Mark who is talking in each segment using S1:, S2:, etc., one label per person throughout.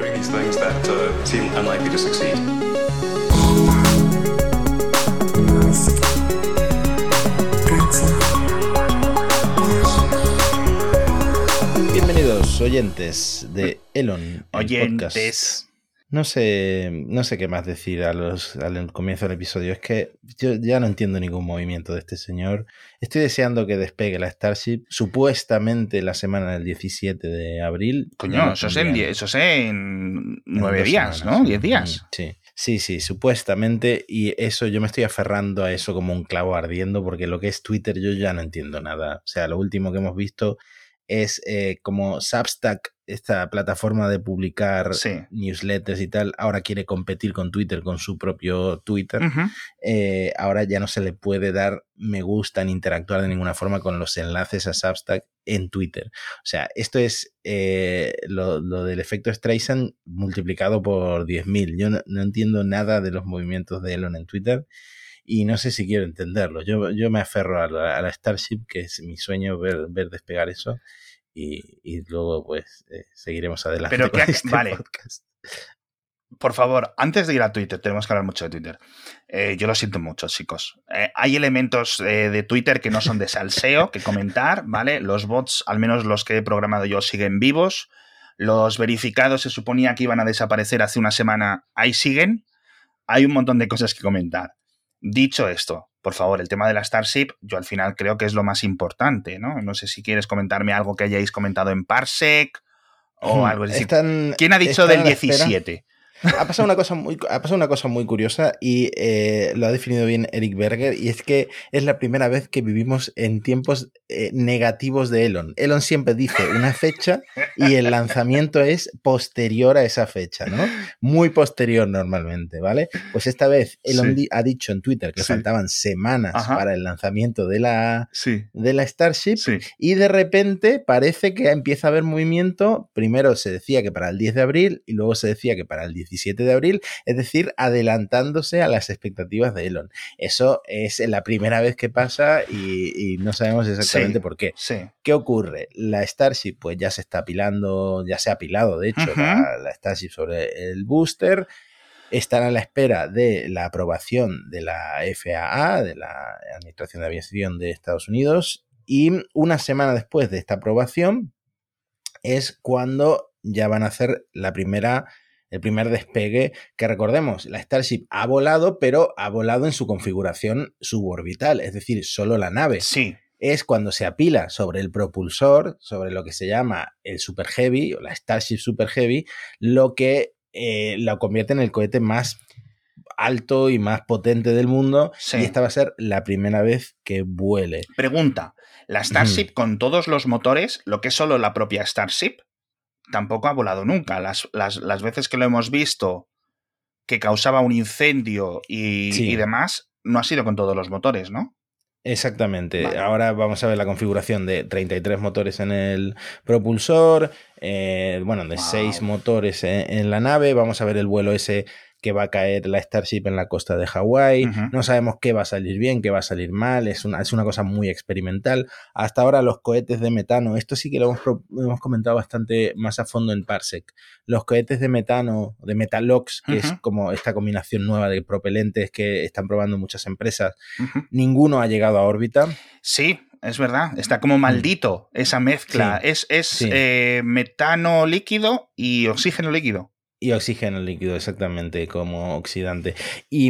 S1: doing these things that seem unlikely to succeed.
S2: Bienvenidos oyentes de Elon
S3: Oyentes.
S2: Podcast. No sé qué más decir al comienzo del episodio. Es que yo ya no entiendo ningún movimiento de este señor. Estoy deseando que despegue la Starship, supuestamente la semana del 17 de abril.
S3: Coño, eso es en 9 días,
S2: semanas,
S3: ¿no?
S2: sí.
S3: 10 días.
S2: Sí, supuestamente. Y eso, yo me estoy aferrando a eso como un clavo ardiendo, porque lo que es Twitter yo ya no entiendo nada. O sea, lo último que hemos visto es como Substack, esta plataforma de publicar newsletters y tal, ahora quiere competir con Twitter, con su propio Twitter.
S3: Uh-huh.
S2: Ahora ya no se le puede dar me gusta ni interactuar de ninguna forma con los enlaces a Substack en Twitter. O sea, esto es lo del efecto Streisand multiplicado por 10.000. Yo no entiendo nada de los movimientos de Elon en Twitter. Y no sé si quiero entenderlo. Yo me aferro a la Starship, que es mi sueño ver despegar eso. Y luego, pues, seguiremos adelante.
S3: Pero
S2: con este podcast.
S3: Por favor, antes de ir a Twitter, tenemos que hablar mucho de Twitter. Yo lo siento mucho, chicos. Hay elementos de Twitter que no son de salseo, que comentar, ¿vale? Los bots, al menos los que he programado yo, siguen vivos. Los verificados se suponía que iban a desaparecer hace una semana. Ahí siguen. Hay un montón de cosas que comentar. Dicho esto, por favor, el tema de la Starship, yo al final creo que es lo más importante, ¿no? No sé si quieres comentarme algo que hayáis comentado en Parsec o algo. Es decir, ¿quién ha dicho del 17?
S2: Ha pasado una cosa muy curiosa y lo ha definido bien Eric Berger, y es que es la primera vez que vivimos en tiempos negativos de Elon. Elon siempre dice una fecha y el lanzamiento es posterior a esa fecha, ¿no? Muy posterior normalmente, ¿vale? Pues esta vez Elon ha dicho en Twitter que faltaban semanas para el lanzamiento de la Starship, y de repente parece que empieza a haber movimiento. Primero se decía que para el 10 de abril y luego se decía que para el 17 de abril, es decir, adelantándose a las expectativas de Elon. Eso es la primera vez que pasa y no sabemos exactamente por qué. ¿Qué ocurre? La Starship pues ya se está apilando, ya se ha apilado, de hecho, la Starship sobre el booster. Están a la espera de la aprobación de la FAA, de la Administración de Aviación de Estados Unidos, y una semana después de esta aprobación es cuando ya van a hacer el primer despegue, que recordemos, la Starship ha volado, pero ha volado en su configuración suborbital, es decir, solo la nave. Es cuando se apila sobre el propulsor, sobre lo que se llama el Super Heavy, o la Starship Super Heavy, lo que lo convierte en el cohete más alto y más potente del mundo, y esta va a ser la primera vez que vuele.
S3: Pregunta, ¿la Starship con todos los motores, lo que es solo la propia Starship, tampoco ha volado nunca? Las veces que lo hemos visto que causaba un incendio y demás, no ha sido con todos los motores, ¿no?
S2: Exactamente. Vale. Ahora vamos a ver la configuración de 33 motores en el propulsor, de 6 motores en la nave. Vamos a ver el vuelo ese que va a caer la Starship en la costa de Hawái. No sabemos qué va a salir bien, qué va a salir mal. Es una cosa muy experimental. Hasta ahora los cohetes de metano, esto sí que lo hemos comentado bastante más a fondo en Parsec. Los cohetes de metano, de Metalox, que es como esta combinación nueva de propelentes que están probando muchas empresas, ninguno ha llegado a órbita.
S3: Sí, es verdad. Está como maldito esa mezcla. Es metano líquido y oxígeno líquido.
S2: Y oxígeno líquido, exactamente, como oxidante. Y,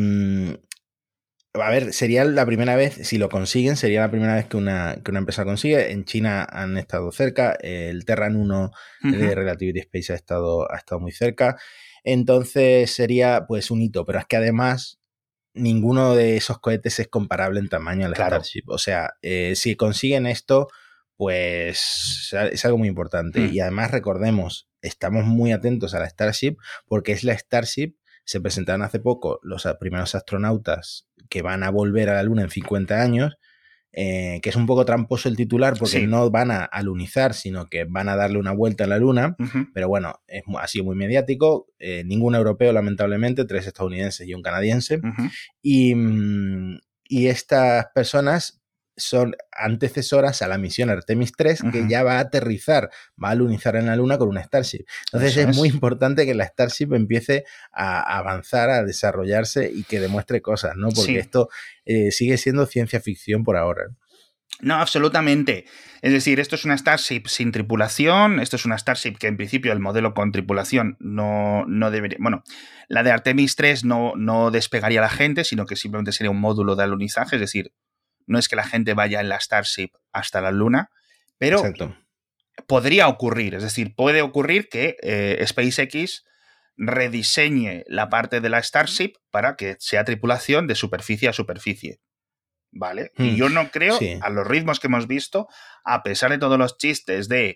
S2: a ver, sería la primera vez, si lo consiguen, sería la primera vez que una empresa consigue. En China han estado cerca, el Terran 1 de Relativity Space ha estado muy cerca. Entonces sería pues un hito, pero es que además ninguno de esos cohetes es comparable en tamaño a la Starship. O sea, si consiguen esto, pues es algo muy importante. Y además recordemos, estamos muy atentos a la Starship porque es la Starship. Se presentaron hace poco los primeros astronautas que van a volver a la Luna en 50 años, que es un poco tramposo el titular porque no van a alunizar, sino que van a darle una vuelta a la Luna, pero bueno, ha sido muy mediático. Ningún europeo, lamentablemente, 3 estadounidenses y un canadiense. Y estas personas son antecesoras a la misión Artemis 3, que ya va a aterrizar, va a alunizar en la Luna con una Starship. Entonces es muy importante que la Starship empiece a avanzar, a desarrollarse y que demuestre cosas, ¿no? Porque esto sigue siendo ciencia ficción por ahora.
S3: No, absolutamente. Es decir, esto es una Starship sin tripulación, esto es una Starship que en principio el modelo con tripulación no debería... Bueno, la de Artemis 3 no despegaría a la gente, sino que simplemente sería un módulo de alunizaje, es decir, no es que la gente vaya en la Starship hasta la Luna, pero
S2: Exacto.
S3: Podría ocurrir, es decir, puede ocurrir que SpaceX rediseñe la parte de la Starship para que sea tripulación de superficie a superficie. ¿Vale? Y yo no creo, a los ritmos que hemos visto, a pesar de todos los chistes de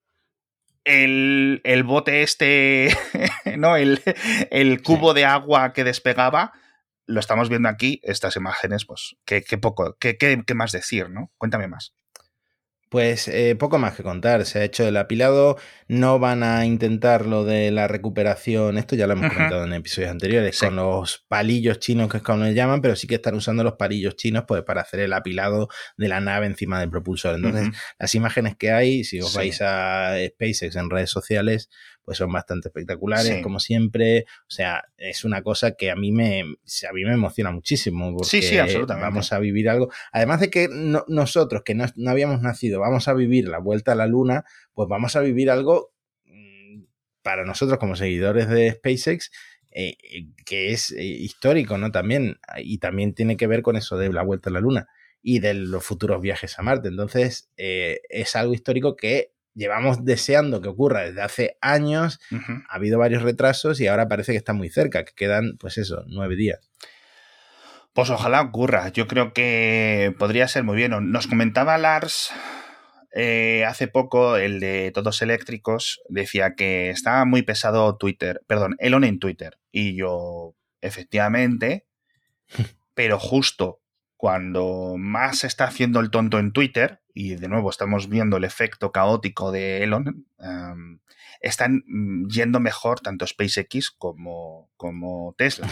S3: el bote este, ¿no? El cubo de agua que despegaba, lo estamos viendo aquí, estas imágenes, pues, qué más decir, ¿no? Cuéntame más.
S2: Pues poco más que contar, se ha hecho el apilado, no van a intentar lo de la recuperación, esto ya lo hemos comentado en episodios anteriores, con los palillos chinos, que es como les llaman, pero sí que están usando los palillos chinos pues para hacer el apilado de la nave encima del propulsor. Entonces, las imágenes que hay, si os vais a SpaceX en redes sociales, pues son bastante espectaculares, como siempre. O sea, es una cosa que a mí me emociona muchísimo, porque
S3: absolutamente.
S2: Vamos a vivir algo. Además de que nosotros, que no habíamos nacido, vamos a vivir la vuelta a la Luna, pues vamos a vivir algo para nosotros como seguidores de SpaceX que es histórico, ¿no? También, y también tiene que ver con eso de la vuelta a la Luna y de los futuros viajes a Marte. Entonces, es algo histórico que llevamos deseando que ocurra desde hace años. Ha habido varios retrasos y ahora parece que está muy cerca, que quedan, pues eso, 9 días.
S3: Pues ojalá ocurra. Yo creo que podría ser muy bien. Nos comentaba Lars hace poco, el de Todos Eléctricos, decía que estaba muy pesado Elon en Twitter. Y yo, efectivamente, pero justo cuando más se está haciendo el tonto en Twitter, y de nuevo estamos viendo el efecto caótico de Elon, están yendo mejor tanto SpaceX como Tesla.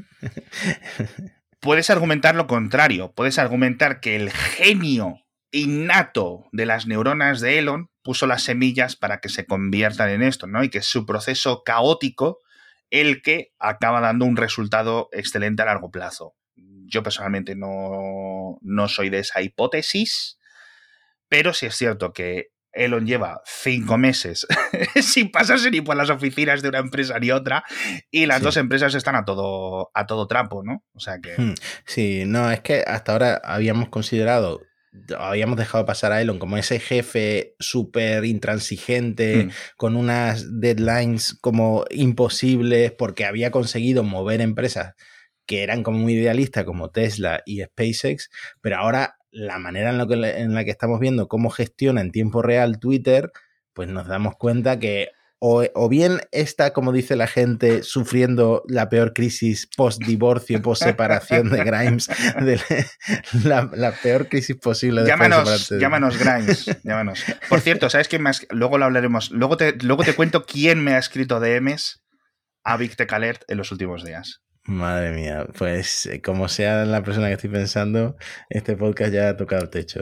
S3: Puedes argumentar lo contrario, puedes argumentar que el genio innato de las neuronas de Elon puso las semillas para que se conviertan en esto, ¿no? Y que es su proceso caótico el que acaba dando un resultado excelente a largo plazo. Yo personalmente no soy de esa hipótesis, pero sí es cierto que Elon lleva 5 meses sin pasarse ni por las oficinas de una empresa ni otra, y las dos empresas están a todo trapo, ¿no? O sea que...
S2: Sí, no, es que hasta ahora habíamos dejado pasar a Elon como ese jefe súper intransigente, con unas deadlines como imposibles, porque había conseguido mover empresas que eran como muy idealistas, como Tesla y SpaceX, pero ahora la manera en la que estamos viendo cómo gestiona en tiempo real Twitter, pues nos damos cuenta que o bien está, como dice la gente, sufriendo la peor crisis post-divorcio, post-separación de Grimes, la peor crisis posible.
S3: Llámanos Grimes, llámanos. Por cierto, ¿sabes quién más? Luego lo hablaremos. Luego te cuento quién me ha escrito DMs a Vic Alert en los últimos días.
S2: Madre mía, pues como sea la persona que estoy pensando, este podcast ya ha tocado el techo.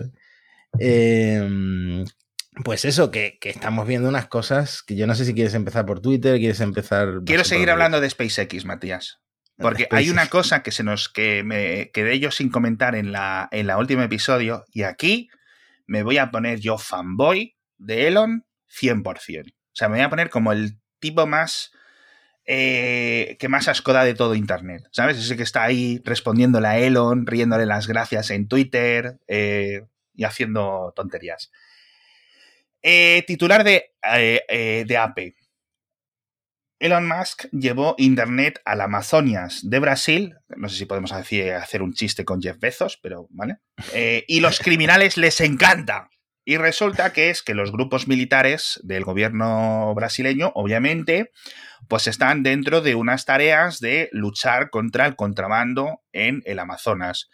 S2: Pues eso, que estamos viendo unas cosas que yo no sé si quieres empezar por Twitter, quieres empezar...
S3: Quiero seguir hablando de SpaceX, Matías. Porque hay una cosa que me quedé yo sin comentar en la última episodio, y aquí me voy a poner yo fanboy de Elon 100%. O sea, me voy a poner como el tipo más... que más asco da de todo Internet, ¿sabes? Ese que está ahí respondiéndole a Elon, riéndole las gracias en Twitter y haciendo tonterías. Titular de AP. Elon Musk llevó Internet al Amazonas de Brasil, no sé si podemos hacer un chiste con Jeff Bezos, pero vale, y los criminales les encanta. Y resulta que es que los grupos militares del gobierno brasileño, obviamente, pues están dentro de unas tareas de luchar contra el contrabando en el Amazonas.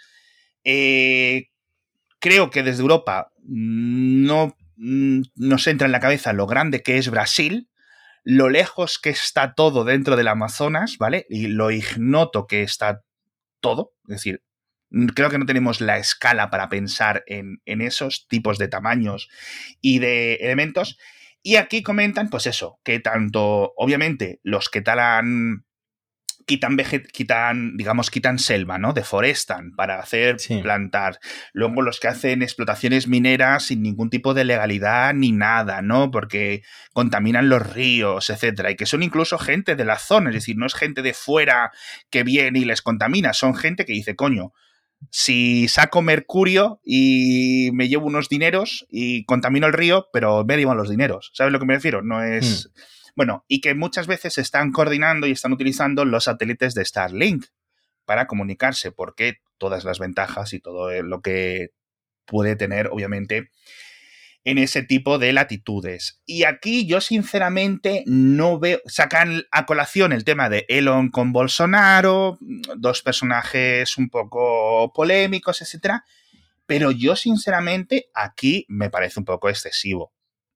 S3: Creo que desde Europa no nos entra en la cabeza lo grande que es Brasil, lo lejos que está todo dentro del Amazonas, ¿vale? Y lo ignoto que está todo. Es decir, Creo que no tenemos la escala para pensar en esos tipos de tamaños y de elementos. Y aquí comentan, pues eso, que tanto, obviamente, los que talan, quitan selva, ¿no? Deforestan para hacer plantar. Luego los que hacen explotaciones mineras sin ningún tipo de legalidad ni nada, ¿no? Porque contaminan los ríos, etcétera. Y que son incluso gente de la zona, es decir, no es gente de fuera que viene y les contamina, son gente que dice, coño, si saco mercurio y me llevo unos dineros y contamino el río, pero me llevan los dineros. ¿Sabes a lo que me refiero? No es... Bueno, y que muchas veces se están coordinando y están utilizando los satélites de Starlink para comunicarse, porque todas las ventajas y todo lo que puede tener, obviamente, en ese tipo de latitudes. Y aquí yo, sinceramente, no veo... Sacan a colación el tema de Elon con Bolsonaro, dos personajes un poco polémicos, etcétera, pero yo, sinceramente, aquí me parece un poco excesivo.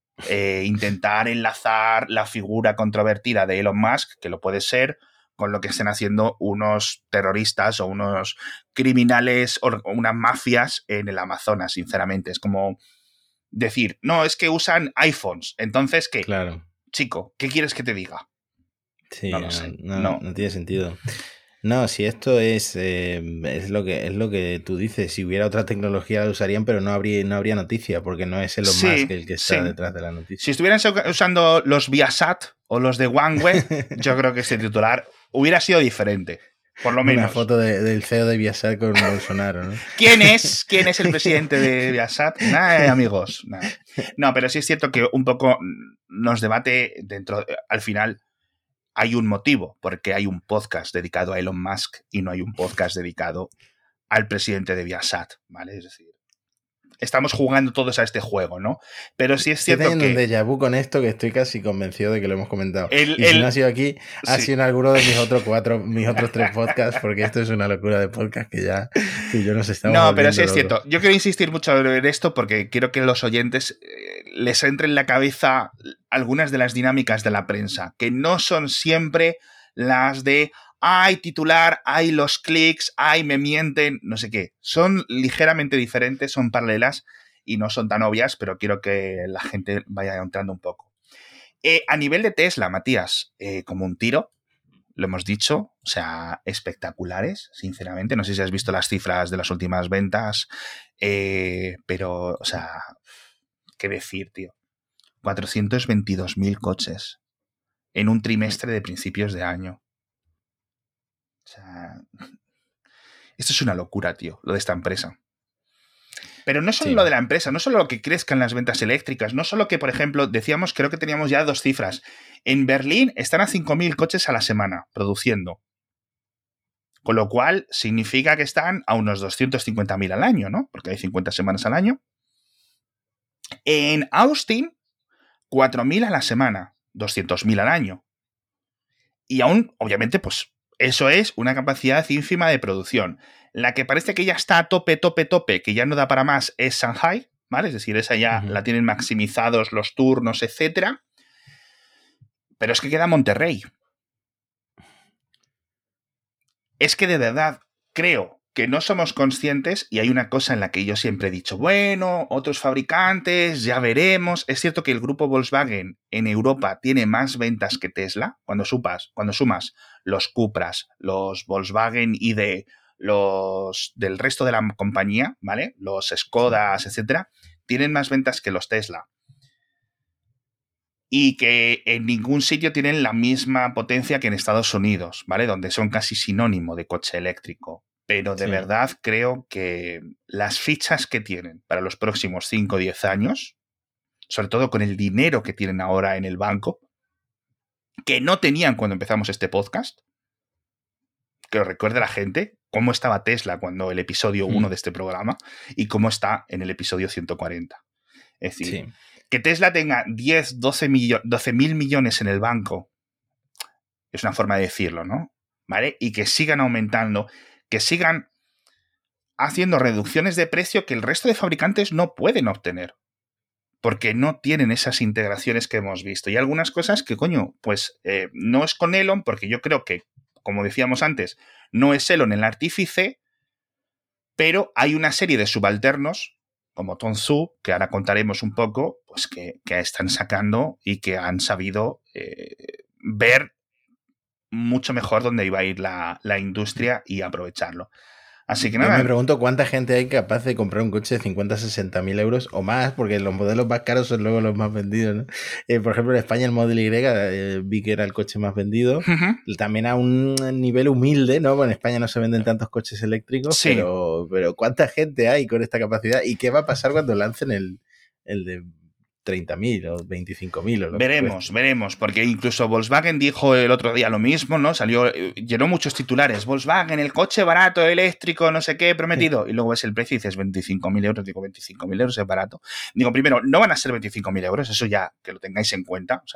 S3: Intentar enlazar la figura controvertida de Elon Musk, que lo puede ser, con lo que estén haciendo unos terroristas o unos criminales o unas mafias en el Amazonas, sinceramente. Es como decir, no, es que usan iPhones, entonces, ¿qué?
S2: Claro.
S3: Chico, ¿qué quieres que te diga?
S2: Sí,
S3: no lo sé.
S2: No tiene sentido. No, si esto es lo que tú dices, si hubiera otra tecnología la usarían, pero no habría noticia, porque no es Elon Musk el que está detrás de la noticia.
S3: Si estuvieran usando los Viasat o los de OneWeb, yo creo que este titular hubiera sido diferente, por lo menos.
S2: Una foto del CEO de Viasat con Bolsonaro, ¿no?
S3: ¿Quién es el presidente de Viasat? Nada, amigos. Nada. No, pero sí es cierto que un poco nos debate dentro, al final. Hay un motivo, porque hay un podcast dedicado a Elon Musk y no hay un podcast dedicado al presidente de Viasat, ¿vale? Es decir, estamos jugando todos a este juego, ¿no? Pero sí es cierto que...
S2: Estoy teniendo un déjà vu con esto que estoy casi convencido de que lo hemos comentado. Si no ha sido aquí, ha sido en alguno de mis otros 3 podcasts, porque esto es una locura de podcast que ya tú y yo nos estamos
S3: No, pero sí es
S2: locos.
S3: cierto. Yo quiero insistir mucho en esto porque quiero que los oyentes les entre en la cabeza algunas de las dinámicas de la prensa, que no son siempre las de ay, titular, ay, los clics, ay, me mienten, no sé qué. Son ligeramente diferentes, son paralelas y no son tan obvias, pero quiero que la gente vaya entrando un poco. A nivel de Tesla, Matías, como un tiro, lo hemos dicho, o sea, espectaculares, sinceramente. No sé si has visto las cifras de las últimas ventas, pero, o sea, ¿qué decir, tío? 422.000 coches en un trimestre de principios de año. O sea, esto es una locura, tío, lo de esta empresa. Pero no solo lo de la empresa, no solo lo que crezcan las ventas eléctricas, no solo que, por ejemplo, decíamos, creo que teníamos ya 2 cifras. En Berlín están a 5.000 coches a la semana produciendo. Con lo cual significa que están a unos 250.000 al año, ¿no? Porque hay 50 semanas al año. En Austin, 4.000 a la semana, 200.000 al año. Y aún, obviamente, pues eso es una capacidad ínfima de producción. La que parece que ya está a tope, que ya no da para más, es Shanghai, ¿vale? Es decir, esa ya la tienen maximizados los turnos, etcétera. Pero es que queda Monterrey. Es que de verdad creo que no somos conscientes, y hay una cosa en la que yo siempre he dicho, bueno, otros fabricantes, ya veremos. Es cierto que el grupo Volkswagen en Europa tiene más ventas que Tesla. Cuando sumas los Cupras, los Volkswagen ID, los del resto de la compañía, ¿vale? Los Skodas, etcétera, tienen más ventas que los Tesla. Y que en ningún sitio tienen la misma potencia que en Estados Unidos, ¿vale? Donde son casi sinónimo de coche eléctrico. Pero de verdad creo que las fichas que tienen para los próximos 5 o 10 años, sobre todo con el dinero que tienen ahora en el banco, que no tenían cuando empezamos este podcast, que lo recuerde la gente, cómo estaba Tesla cuando el episodio 1 de este programa y cómo está en el episodio 140. Es decir, que Tesla tenga 10, 12.000 millones en el banco, es una forma de decirlo, ¿no? ¿Vale? Y que sigan aumentando, que sigan haciendo reducciones de precio que el resto de fabricantes no pueden obtener. Porque no tienen esas integraciones que hemos visto. Y algunas cosas que, coño, pues no es con Elon, porque yo creo que, como decíamos antes, no es Elon el artífice, pero hay una serie de subalternos, como Tongzhou, que ahora contaremos un poco, pues que están sacando y que han sabido ver mucho mejor dónde iba a ir la industria y aprovecharlo. Así que nada.
S2: Yo me pregunto cuánta gente hay capaz de comprar un coche de 50 a 60 mil euros o más, porque los modelos más caros son luego los más vendidos, ¿no? Por ejemplo, en España el Model Y vi que era el coche más vendido. También a un nivel humilde, ¿no? Bueno, en España no se venden tantos coches eléctricos,
S3: Sí.
S2: pero ¿cuánta gente hay con esta capacidad? ¿Y qué va a pasar cuando lancen el de 30.000 o 25.000 o lo
S3: Veremos, porque incluso Volkswagen dijo el otro día lo mismo, ¿no? Llenó muchos titulares. Volkswagen, el coche barato, eléctrico, no sé qué, prometido. Y luego ves el precio y dices 25.000 euros. Digo, 25.000 euros es barato. Digo, primero, no van a ser 25.000 euros, eso ya que lo tengáis en cuenta. O sea,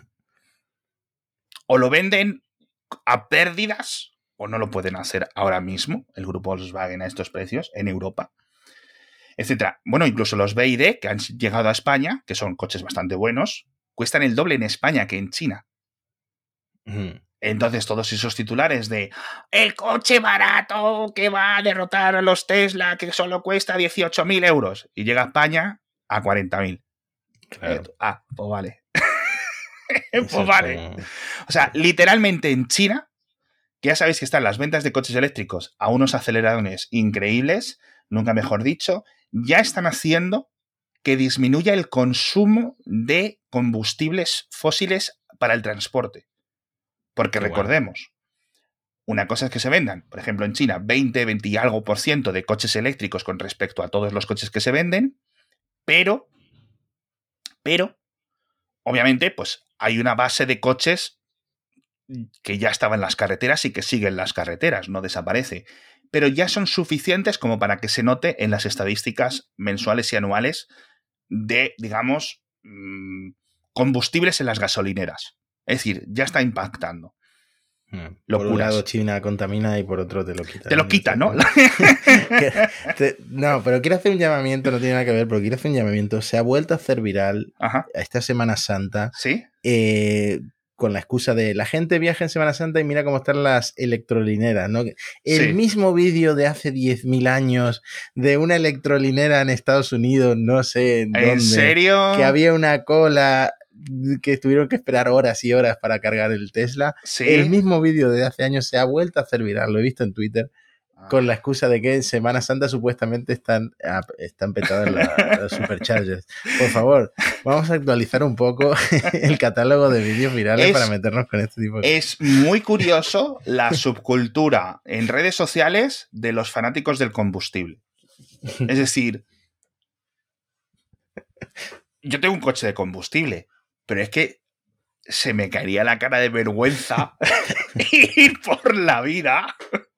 S3: o lo venden a pérdidas o no lo pueden hacer ahora mismo, el grupo Volkswagen, a estos precios en Europa, etcétera. Bueno, incluso los BYD que han llegado a España, que son coches bastante buenos, cuestan el doble en España que en China. Entonces, todos esos titulares de el coche barato que va a derrotar a los Tesla, que solo cuesta 18.000 euros, y llega a España a 40.000.
S2: Claro.
S3: Pues vale. Pues vale. O sea, literalmente en China, que ya sabéis que están las ventas de coches eléctricos a unos aceleradores increíbles, nunca mejor dicho, ya están haciendo que disminuya el consumo de combustibles fósiles para el transporte. Porque recordemos, una cosa es que se vendan, por ejemplo, en China, 20 y algo % de coches eléctricos con respecto a todos los coches que se venden, pero, obviamente, pues hay una base de coches que ya estaba en las carreteras y que sigue en las carreteras, no desaparece. Pero ya son suficientes como para que se note en las estadísticas mensuales y anuales de, digamos, combustibles en las gasolineras. Es decir, ya está impactando.
S2: Por un lado China contamina y por otro te lo quita.
S3: Te lo quita, ¿no?
S2: No, pero quiero hacer un llamamiento, no tiene nada que ver, pero quiero hacer un llamamiento. Se ha vuelto a hacer viral esta Semana Santa.
S3: ¿Sí?
S2: Con la excusa de la gente viaja en Semana Santa y mira cómo están las electrolineras, ¿no? El mismo vídeo de hace 10.000 años de una electrolinera en Estados Unidos, no sé en dónde.
S3: ¿En serio?
S2: Que había una cola, que tuvieron que esperar horas y horas para cargar el Tesla.
S3: ¿Sí?
S2: El mismo vídeo de hace años se ha vuelto a hacer viral, lo he visto en Twitter, con la excusa de que en Semana Santa supuestamente están petadas las superchargers. Por favor, vamos a actualizar un poco el catálogo de vídeos virales para meternos con este tipo de cosas.
S3: Es muy curioso la subcultura en redes sociales de los fanáticos del combustible. Es decir, yo tengo un coche de combustible, pero es que se me caería la cara de vergüenza ir por la vida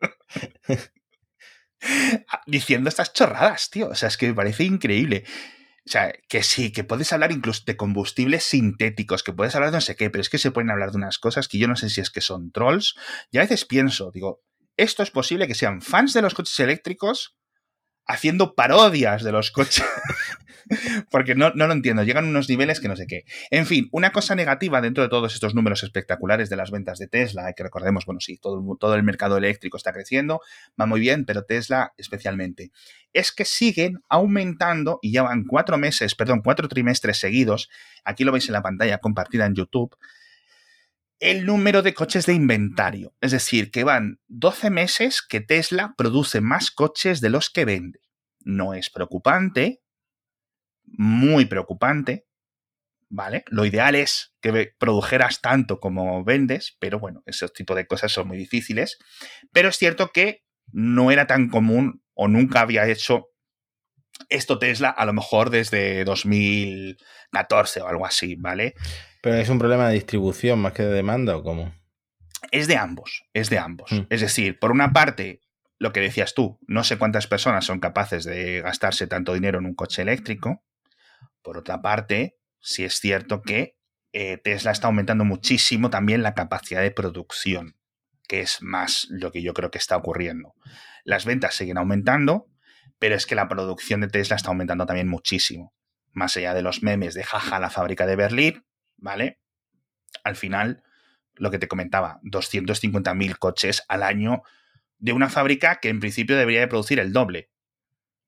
S3: diciendo estas chorradas, tío. O sea, es que me parece increíble. O sea, que sí, que puedes hablar incluso de combustibles sintéticos, que puedes hablar de no sé qué, pero es que se pueden hablar de unas cosas que yo no sé si es que son trolls. Y a veces pienso, digo, esto es posible que sean fans de los coches eléctricos haciendo parodias de los coches. Porque no lo entiendo, llegan unos niveles que no sé qué. En fin, una cosa negativa dentro de todos estos números espectaculares de las ventas de Tesla, que recordemos, bueno, sí, todo el mercado eléctrico está creciendo, va muy bien, pero Tesla especialmente, es que siguen aumentando y ya van 4 trimestres seguidos, aquí lo veis en la pantalla compartida en YouTube, el número de coches de inventario. Es decir, que van 12 meses que Tesla produce más coches de los que vende. No es preocupante, muy preocupante, ¿vale? Lo ideal es que produjeras tanto como vendes, pero bueno, ese tipo de cosas son muy difíciles. Pero es cierto que no era tan común o nunca había hecho esto Tesla, a lo mejor desde 2014 o algo así, ¿vale?
S2: ¿Pero es un problema de distribución más que de demanda o cómo?
S3: Es de ambos. Es decir, por una parte, lo que decías tú, no sé cuántas personas son capaces de gastarse tanto dinero en un coche eléctrico. Por otra parte, sí es cierto que Tesla está aumentando muchísimo también la capacidad de producción, que es más lo que yo creo que está ocurriendo. Las ventas siguen aumentando, pero es que la producción de Tesla está aumentando también muchísimo. Más allá de los memes de jaja la fábrica de Berlín, ¿vale? Al final, lo que te comentaba, 250.000 coches al año de una fábrica que en principio debería de producir el doble.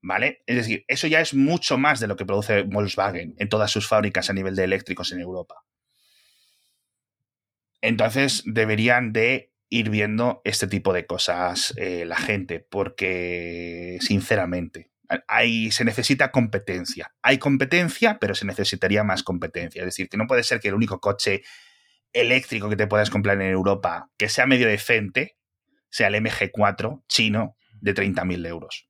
S3: ¿vale? Es decir, eso ya es mucho más de lo que produce Volkswagen en todas sus fábricas a nivel de eléctricos en Europa. Entonces deberían de ir viendo este tipo de cosas la gente, porque sinceramente se necesita competencia. Hay competencia, pero se necesitaría más competencia. Es decir, que no puede ser que el único coche eléctrico que te puedas comprar en Europa que sea medio decente sea el MG4 chino de 30.000 euros.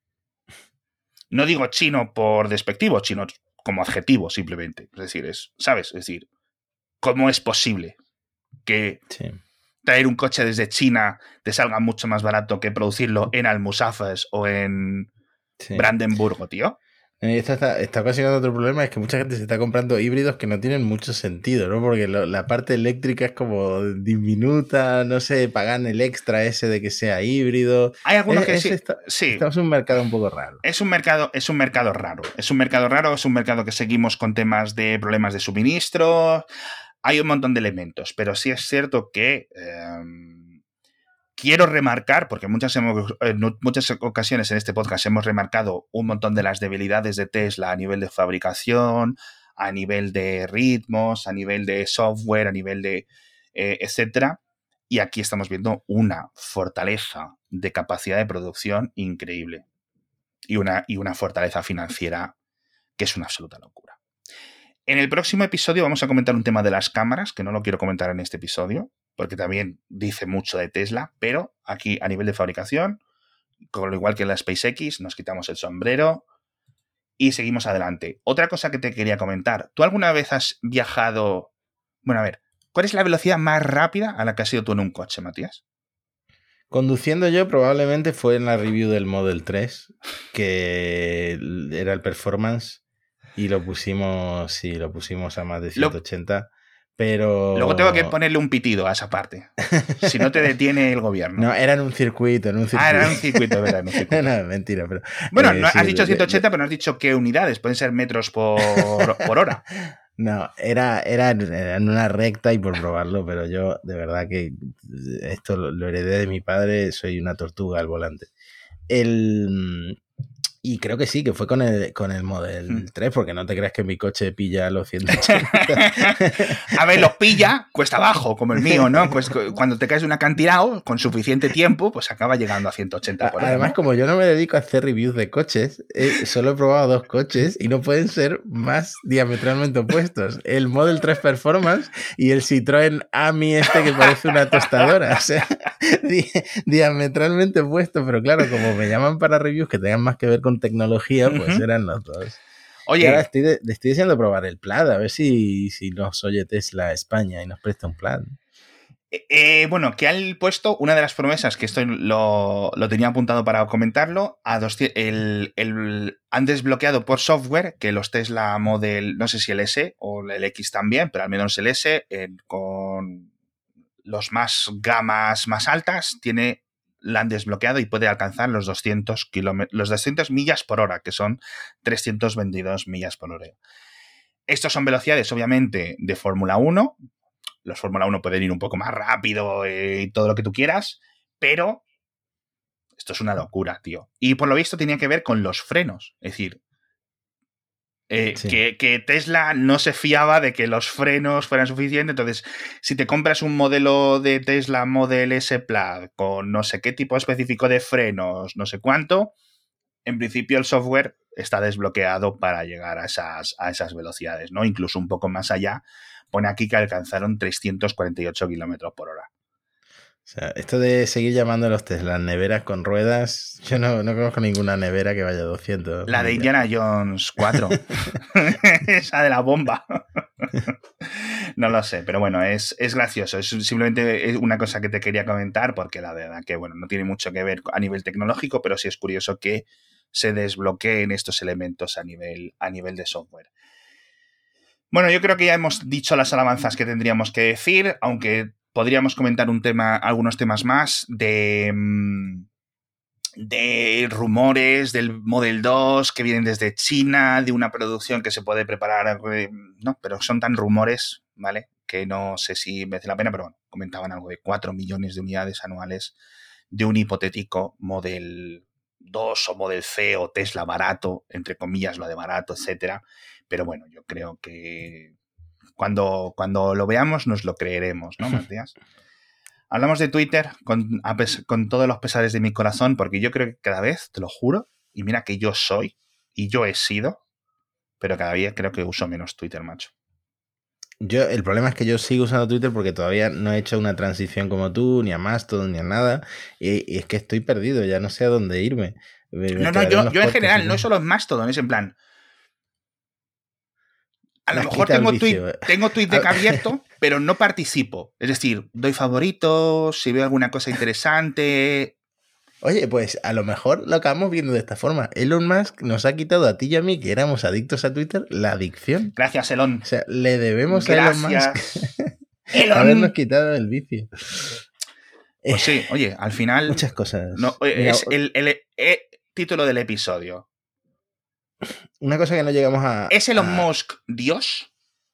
S3: No digo chino por despectivo, chino como adjetivo simplemente. Es decir, ¿sabes? Es decir, ¿cómo es posible que traer un coche desde China te salga mucho más barato que producirlo en Almusafes o en Brandenburgo, tío?
S2: Esto está ocasionando otro problema, es que mucha gente se está comprando híbridos que no tienen mucho sentido, ¿no? Porque la parte eléctrica es como diminuta, no sé, pagan el extra ese de que sea híbrido.
S3: Hay algunos que sí.
S2: Estamos en un mercado un poco raro.
S3: Es un mercado raro. Es un mercado que seguimos con temas de problemas de suministro. Hay un montón de elementos, pero sí es cierto que quiero remarcar, porque en muchas ocasiones en este podcast hemos remarcado un montón de las debilidades de Tesla a nivel de fabricación, a nivel de ritmos, a nivel de software, a nivel de etcétera. Y aquí estamos viendo una fortaleza de capacidad de producción increíble y una fortaleza financiera que es una absoluta locura. En el próximo episodio vamos a comentar un tema de las cámaras, que no lo quiero comentar en este episodio, porque también dice mucho de Tesla, pero aquí a nivel de fabricación, con lo igual que en la SpaceX, nos quitamos el sombrero y seguimos adelante. Otra cosa que te quería comentar, ¿tú alguna vez has viajado? Bueno, a ver, ¿cuál es la velocidad más rápida a la que has ido tú en un coche, Matías?
S2: Conduciendo yo probablemente fue en la review del Model 3, que era el Performance, y lo pusimos a más de 180. Pero...
S3: Luego tengo que ponerle un pitido a esa parte. Si no te detiene el gobierno.
S2: No, era en un circuito.
S3: Era un circuito, ¿verdad? En un circuito.
S2: No, mentira, pero...
S3: Bueno, has dicho 180, pero no has dicho qué unidades. Pueden ser metros por hora.
S2: No, era en una recta y por probarlo, pero yo de verdad que esto lo heredé de mi padre, soy una tortuga al volante. Y creo que sí, que fue con el Model 3, porque no te creas que mi coche pilla los 180.
S3: A ver, los pilla cuesta abajo, como el mío, ¿no? Pues cuando te caes de un acantilado, con suficiente tiempo, pues acaba llegando a 180 por hora.
S2: Además,
S3: ¿no?
S2: como yo no me dedico a hacer reviews de coches, solo he probado 2 coches y no pueden ser más diametralmente opuestos. El Model 3 Performance y el Citroën Ami que parece una tostadora. O sea, diametralmente opuestos, pero claro, como me llaman para reviews que tengan más que ver con tecnología, pues eran los dos. Oye, y ahora estoy deseando probar el Plaid, a ver si nos oye Tesla España y nos presta un Plaid.
S3: Bueno, que han puesto una de las promesas, que esto lo tenía apuntado para comentarlo, han desbloqueado por software que los Tesla Model, no sé si el S o el X también, pero al menos el S, con los gamas más altas, la han desbloqueado y puede alcanzar los 200 millas por hora, que son 322 millas por hora. Estos son velocidades, obviamente, de Fórmula 1. Los Fórmula 1 pueden ir un poco más rápido y todo lo que tú quieras, pero esto es una locura, tío. Y por lo visto tenía que ver con los frenos. Es decir, sí. que Tesla no se fiaba de que los frenos fueran suficientes. Entonces, si te compras un modelo de Tesla Model S Plaid con no sé qué tipo específico de frenos, no sé cuánto, en principio el software está desbloqueado para llegar a esas velocidades, ¿no? Incluso un poco más allá. Pone aquí que alcanzaron 348 kilómetros por hora.
S2: O sea, esto de seguir llamando a los Tesla neveras con ruedas, yo no conozco ninguna nevera que vaya a 200.
S3: La de Indiana Jones 4. Esa de la bomba. No lo sé, pero bueno, es gracioso. Es simplemente una cosa que te quería comentar porque la verdad que, bueno, no tiene mucho que ver a nivel tecnológico, pero sí es curioso que se desbloqueen estos elementos a nivel de software. Bueno, yo creo que ya hemos dicho las alabanzas que tendríamos que decir, aunque podríamos comentar algunos temas más de rumores del Model 2 que vienen desde China, de una producción que se puede preparar, no, pero son tan rumores, ¿vale? Que no sé si merece la pena, pero bueno, comentaban algo de 4 millones de unidades anuales de un hipotético Model 2 o Model C o Tesla barato, entre comillas lo de barato, etcétera. Pero bueno, yo creo que cuando lo veamos nos lo creeremos, ¿no, Matías? Hablamos de Twitter con todos los pesares de mi corazón, porque yo creo que cada vez, te lo juro, y mira que yo soy, y yo he sido, pero cada día creo que uso menos Twitter, macho.
S2: El problema es que yo sigo usando Twitter porque todavía no he hecho una transición como tú, ni a Mastodon, ni a nada, y es que estoy perdido, ya no sé a dónde irme.
S3: Yo en general, no solo en Mastodon, es en plan... A lo mejor tengo Twitter abierto, pero no participo. Es decir, doy favoritos, si veo alguna cosa interesante...
S2: Oye, pues a lo mejor lo acabamos viendo de esta forma. Elon Musk nos ha quitado a ti y a mí, que éramos adictos a Twitter, la adicción.
S3: Gracias, Elon.
S2: O sea, le debemos a Elon Musk habernos quitado el vicio.
S3: Pues sí, oye, al final...
S2: Muchas cosas.
S3: No, es el título del episodio.
S2: Una cosa que no llegamos a...
S3: ¿Es Elon Musk Dios?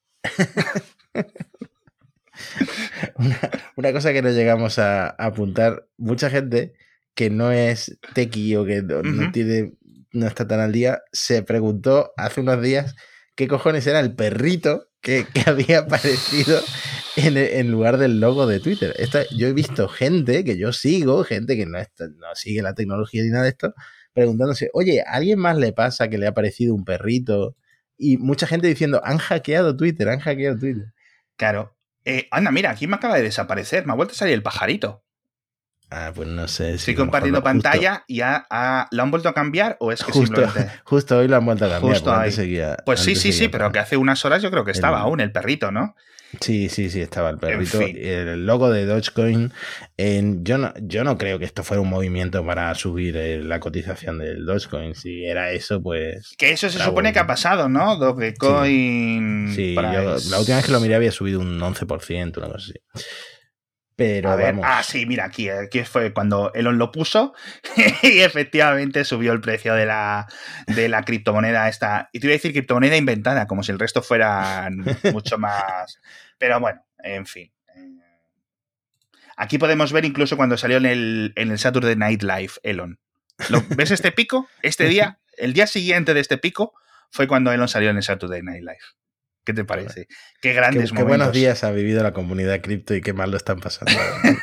S2: una cosa que no llegamos a apuntar, mucha gente que no es tequi o que no está tan al día, se preguntó hace unos días qué cojones era el perrito que había aparecido en lugar del logo de Twitter. Yo he visto gente que yo sigo, gente que no sigue la tecnología ni nada de esto, preguntándose, oye, ¿a alguien más le pasa que le ha aparecido un perrito? Y mucha gente diciendo, han hackeado Twitter.
S3: Claro. Anda, mira, aquí me acaba de desaparecer, me ha vuelto a salir el pajarito.
S2: Ah, pues no sé.
S3: Estoy compartiendo pantalla y ¿lo han vuelto a cambiar o es que simplemente...?
S2: Justo hoy lo han vuelto a cambiar.
S3: Justo ahí. Pues sí, pero que hace unas horas yo creo que estaba aún el perrito, ¿no?
S2: Sí, estaba el perrito.
S3: En fin.
S2: El logo de Dogecoin. Yo no creo que esto fuera un movimiento para subir la cotización del Dogecoin. Si era eso, pues...
S3: Que eso se supone que ha pasado, ¿no? Dogecoin...
S2: Sí, la última vez que lo miré había subido un 11%, una cosa así. Pero
S3: a ver,
S2: vamos.
S3: Sí, mira, aquí fue cuando Elon lo puso y efectivamente subió el precio de la criptomoneda esta. Y te iba a decir criptomoneda inventada, como si el resto fueran mucho más... Pero bueno, en fin. Aquí podemos ver incluso cuando salió en el Saturday Night Live, Elon. ¿Ves este pico? Este día, el día siguiente de este pico, fue cuando Elon salió en el Saturday Night Live. ¿Qué te parece? Qué grandes momentos. Qué
S2: buenos días ha vivido la comunidad cripto y qué mal lo están pasando.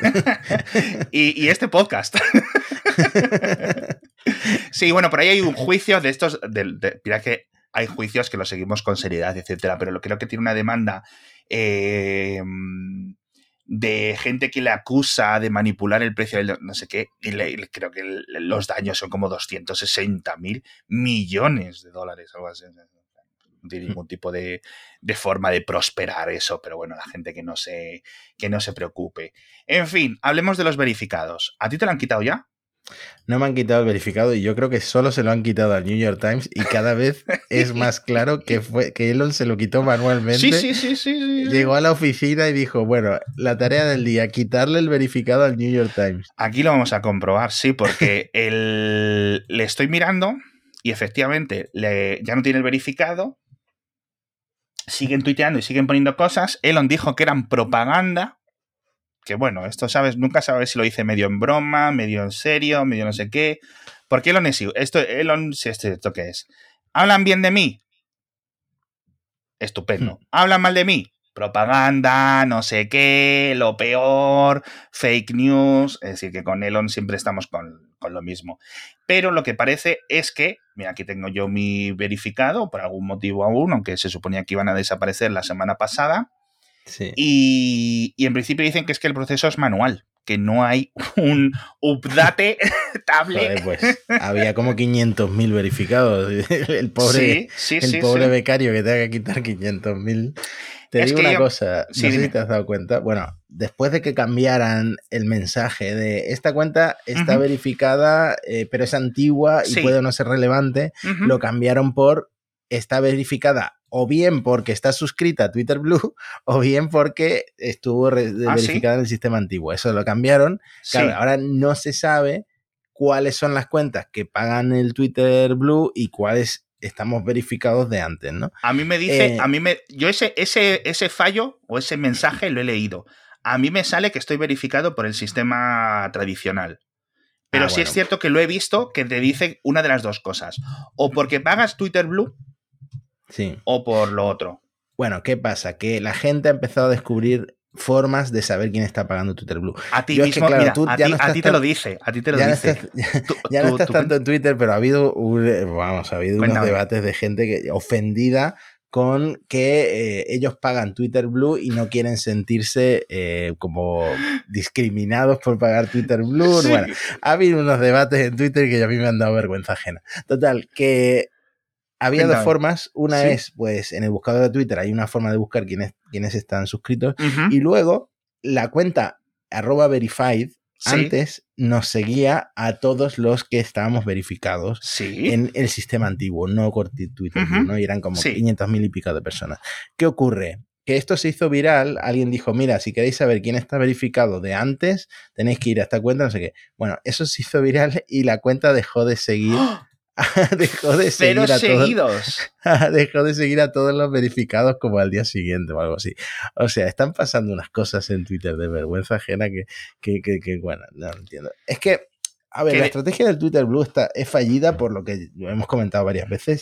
S3: y este podcast. Sí, bueno, por ahí hay un juicio de estos... Mira que hay juicios que los seguimos con seriedad, etcétera, pero creo que tiene una demanda de gente que le acusa de manipular el precio del no sé qué, y creo que los daños son como 260.000 millones de dólares, algo así. No tiene ningún tipo de forma de prosperar eso, pero bueno, la gente que no se preocupe. En fin, hablemos de los verificados. ¿A ti te lo han quitado ya?
S2: No me han quitado el verificado y yo creo que solo se lo han quitado al New York Times y cada vez es más claro que Elon se lo quitó manualmente.
S3: Sí.
S2: Llegó a la oficina y dijo, bueno, la tarea del día, quitarle el verificado al New York Times.
S3: Aquí lo vamos a comprobar, sí, porque le estoy mirando y efectivamente ya no tiene el verificado. Siguen tuiteando y siguen poniendo cosas. Elon dijo que eran propaganda. Que bueno, esto, ¿sabes? Nunca sabes si lo dice medio en broma, medio en serio, medio no sé qué. Porque Elon es... ¿Esto qué es? ¿Hablan bien de mí? Estupendo. ¿Hablan mal de mí? Propaganda, no sé qué, lo peor, fake news. Es decir, que con Elon siempre estamos con lo mismo. Pero lo que parece es que, mira, aquí tengo yo mi verificado, por algún motivo aún, aunque se suponía que iban a desaparecer la semana pasada.
S2: Sí.
S3: Y en principio dicen que es que el proceso es manual, que no hay un update table.
S2: Joder, pues había como 500.000 verificados. El pobre becario que tenga que quitar 500.000. Te digo una cosa, no sé si te has dado cuenta. Bueno, después de que cambiaran el mensaje de esta cuenta está verificada, pero es antigua y puede no ser relevante, lo cambiaron por está verificada o bien porque está suscrita a Twitter Blue o bien porque estuvo verificada en el sistema antiguo. Eso lo cambiaron. Claro, ahora no se sabe cuáles son las cuentas que pagan el Twitter Blue y cuáles estamos verificados de antes, ¿no?
S3: A mí me dice, yo ese fallo o ese mensaje lo he leído. A mí me sale que estoy verificado por el sistema tradicional. Pero sí es cierto que lo he visto que te dice una de las dos cosas. O porque pagas Twitter Blue,
S2: sí,
S3: o por lo otro.
S2: Bueno, ¿qué pasa? Que la gente ha empezado a descubrir formas de saber quién está pagando Twitter Blue.
S3: A ti mismo,
S2: claro,
S3: mira,
S2: tú
S3: a ti te lo dice, a ti te lo dice.
S2: Ya no estás tanto en Twitter, pero ha habido, unos debates de gente que ofendida con que ellos pagan Twitter Blue y no quieren sentirse como discriminados por pagar Twitter Blue. Sí. Bueno, ha habido unos debates en Twitter que a mí me han dado vergüenza ajena. Total, que había dos formas. Una es, pues, en el buscador de Twitter hay una forma de buscar quiénes están suscritos. Y luego, la cuenta @verified antes nos seguía a todos los que estábamos verificados en el sistema antiguo, no con Twitter, ¿no? Y eran como 500.000 y pico de personas. ¿Qué ocurre? Que esto se hizo viral, alguien dijo, mira, si queréis saber quién está verificado de antes, tenéis que ir a esta cuenta, no sé qué. Bueno, eso se hizo viral y la cuenta dejó de seguir... dejó de seguir dejó de seguir a todos los verificados como al día siguiente o algo así. O sea, están pasando unas cosas en Twitter de vergüenza ajena que bueno, no entiendo. Es que, a ver, la estrategia del Twitter Blue es fallida por lo que hemos comentado varias veces.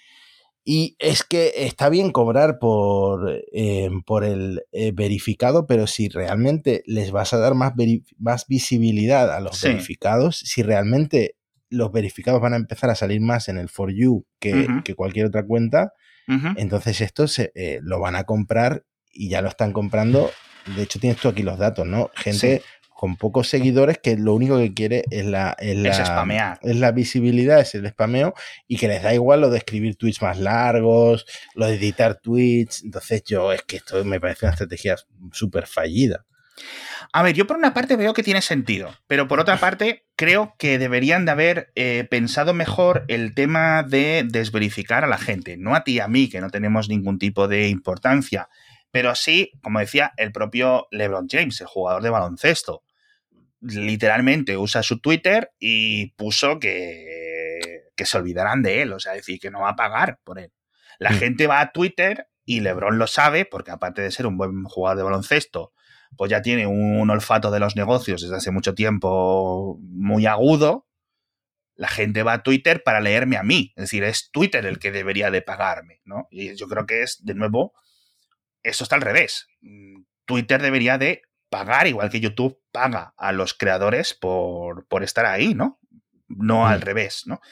S2: Y es que está bien cobrar por el verificado, pero si realmente les vas a dar más visibilidad a los verificados, si realmente los verificados van a empezar a salir más en el For You que cualquier otra cuenta, entonces esto lo van a comprar y ya lo están comprando. De hecho, tienes tú aquí los datos, ¿no? Gente con pocos seguidores que lo único que quiere es
S3: spamear.
S2: Es la visibilidad, es el spameo, y que les da igual lo de escribir tweets más largos, lo de editar tweets. Entonces es que esto me parece una estrategia súper fallida.
S3: A ver, yo por una parte veo que tiene sentido, pero por otra parte creo que deberían de haber pensado mejor el tema de desverificar a la gente, no a ti y a mí, que no tenemos ningún tipo de importancia, pero sí, como decía, el propio LeBron James, el jugador de baloncesto. Literalmente usa su Twitter y puso que se olvidarán de él, o sea, decir, que no va a pagar por él. La gente va a Twitter y LeBron lo sabe, porque aparte de ser un buen jugador de baloncesto, pues ya tiene un olfato de los negocios desde hace mucho tiempo muy agudo. La gente va a Twitter para leerme a mí. Es decir, es Twitter el que debería de pagarme, ¿no? Y yo creo que es, de nuevo, eso está al revés. Twitter debería de pagar, igual que YouTube paga a los creadores por estar ahí, ¿no? No al revés, ¿no?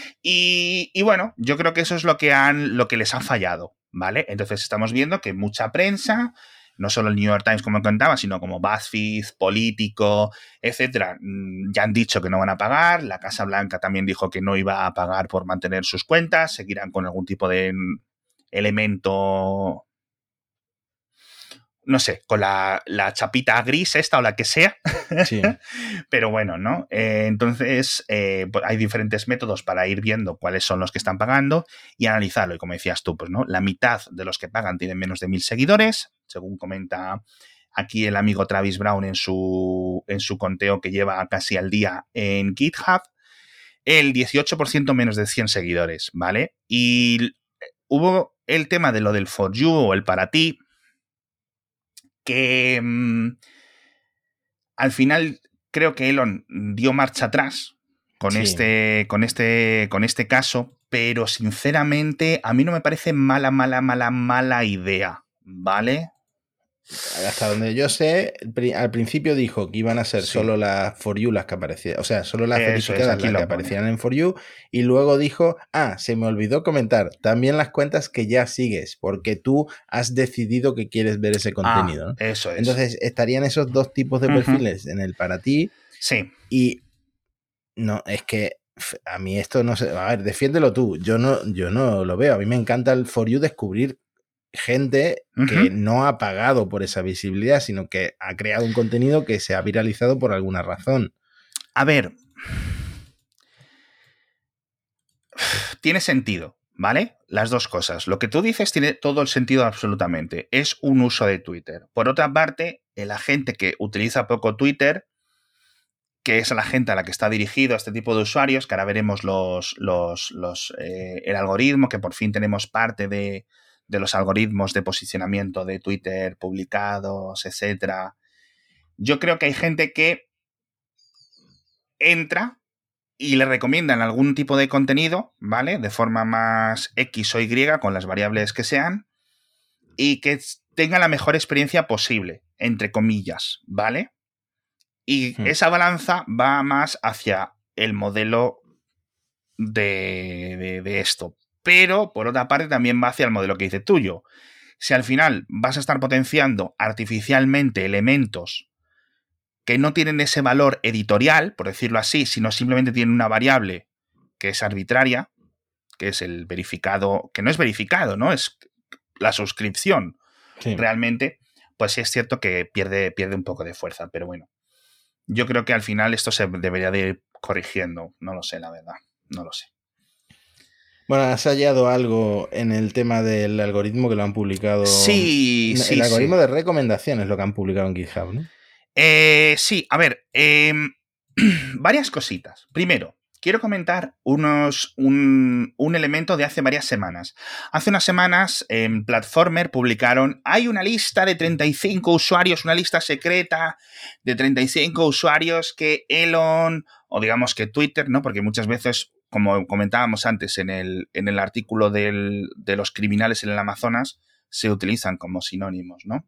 S3: Y bueno, yo creo que eso es lo que les ha fallado, ¿vale? Entonces estamos viendo que mucha prensa, no solo el New York Times como contaba, sino como BuzzFeed, Político, etcétera, ya han dicho que no van a pagar. La Casa Blanca también dijo que no iba a pagar por mantener sus cuentas, seguirán con algún tipo de elemento, no sé, con la chapita gris esta o la que sea.
S2: Sí.
S3: Pero bueno, ¿no? Entonces, pues hay diferentes métodos para ir viendo cuáles son los que están pagando y analizarlo. Y como decías tú, pues, ¿no? La mitad de los que pagan tienen menos de 1.000 seguidores, según comenta aquí el amigo Travis Brown en su conteo que lleva casi al día en GitHub. El 18% menos de 100 seguidores, ¿vale? Y hubo el tema de lo del For You o el para ti, que al final creo que Elon dio marcha atrás con este caso, pero sinceramente a mí no me parece mala idea, ¿vale?
S2: Hasta donde yo sé, al principio dijo que iban a ser solo las For You las que aparecían, o sea, solo las verificadas las que aparecían en For You, y luego dijo, se me olvidó comentar, también las cuentas que ya sigues, porque tú has decidido que quieres ver ese contenido, ¿no?
S3: Eso es.
S2: Entonces, estarían esos dos tipos de perfiles en el para ti.
S3: Sí.
S2: Y no, es que a mí esto no sé, a ver, defiéndelo tú, yo no lo veo, a mí me encanta el For You descubrir gente que no ha pagado por esa visibilidad, sino que ha creado un contenido que se ha viralizado por alguna razón.
S3: A ver, tiene sentido, ¿vale? Las dos cosas. Lo que tú dices tiene todo el sentido absolutamente. Es un uso de Twitter. Por otra parte, la gente que utiliza poco Twitter, que es la gente a la que está dirigido este tipo de usuarios, que ahora veremos el algoritmo, que por fin tenemos parte de los algoritmos de posicionamiento de Twitter publicados, etcétera. Yo creo que hay gente que entra y le recomiendan algún tipo de contenido, ¿vale? De forma más X o Y, con las variables que sean, y que tenga la mejor experiencia posible, entre comillas, ¿vale? Y esa balanza va más hacia el modelo de esto. Pero, por otra parte, también va hacia el modelo que dice tuyo. Si al final vas a estar potenciando artificialmente elementos que no tienen ese valor editorial, por decirlo así, sino simplemente tienen una variable que es arbitraria, que es el verificado, que no es verificado, ¿no? Es la suscripción. Sí. Realmente, pues sí es cierto que pierde un poco de fuerza, pero bueno. Yo creo que al final esto se debería de ir corrigiendo. No lo sé, la verdad. No lo sé.
S2: Bueno, ¿has hallado algo en el tema del algoritmo que lo han publicado?
S3: Sí, sí.
S2: El algoritmo de recomendaciones, lo que han publicado en GitHub, ¿no?
S3: Sí, a ver. Varias cositas. Primero, quiero comentar un elemento de hace varias semanas. Hace unas semanas en Platformer publicaron, hay una lista de 35 usuarios, una lista secreta de 35 usuarios que Elon, o digamos que Twitter, ¿no? Porque muchas veces, como comentábamos antes en el artículo de los criminales en el Amazonas, se utilizan como sinónimos, ¿no?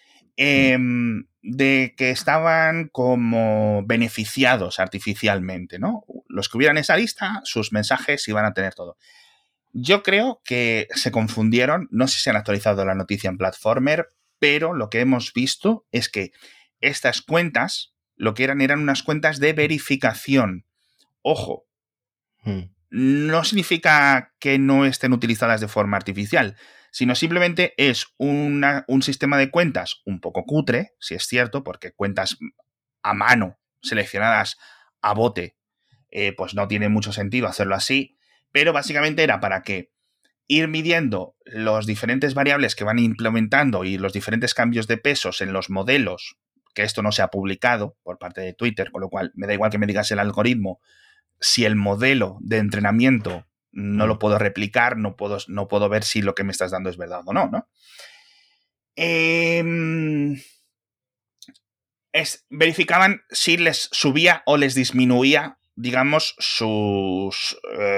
S3: De que estaban como beneficiados artificialmente, ¿no? Los que hubieran esa lista, sus mensajes iban a tener todo. Yo creo que se confundieron, no sé si han actualizado la noticia en Platformer, pero lo que hemos visto es que estas cuentas, lo que eran unas cuentas de verificación. Ojo, no significa que no estén utilizadas de forma artificial, sino simplemente es un sistema de cuentas un poco cutre, si es cierto, porque cuentas a mano, seleccionadas a bote, pues no tiene mucho sentido hacerlo así, pero básicamente era para que ir midiendo los diferentes variables que van implementando y los diferentes cambios de pesos en los modelos, que esto no se ha publicado por parte de Twitter, con lo cual me da igual que me digas el algoritmo, si el modelo de entrenamiento no lo puedo replicar, no puedo ver si lo que me estás dando es verdad o no, ¿no? Verificaban si les subía o les disminuía, digamos, sus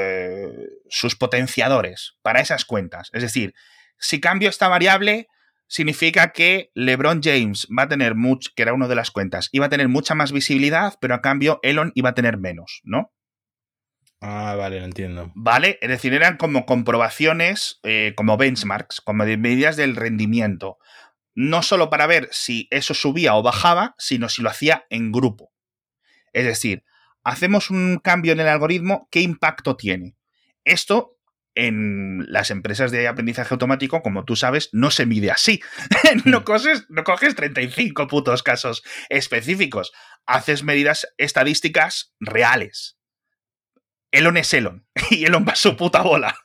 S3: potenciadores para esas cuentas. Es decir, si cambio esta variable, significa que LeBron James va a tener que era una de las cuentas, iba a tener mucha más visibilidad, pero a cambio Elon iba a tener menos, ¿no?
S2: Ah, vale, lo entiendo.
S3: Vale, es decir, eran como comprobaciones, como benchmarks, como medidas del rendimiento. No solo para ver si eso subía o bajaba, sino si lo hacía en grupo. Es decir, hacemos un cambio en el algoritmo, ¿qué impacto tiene? Esto en las empresas de aprendizaje automático, como tú sabes, no se mide así. No coges 35 putos casos específicos. Haces medidas estadísticas reales. Elon es Elon y Elon va a su puta bola.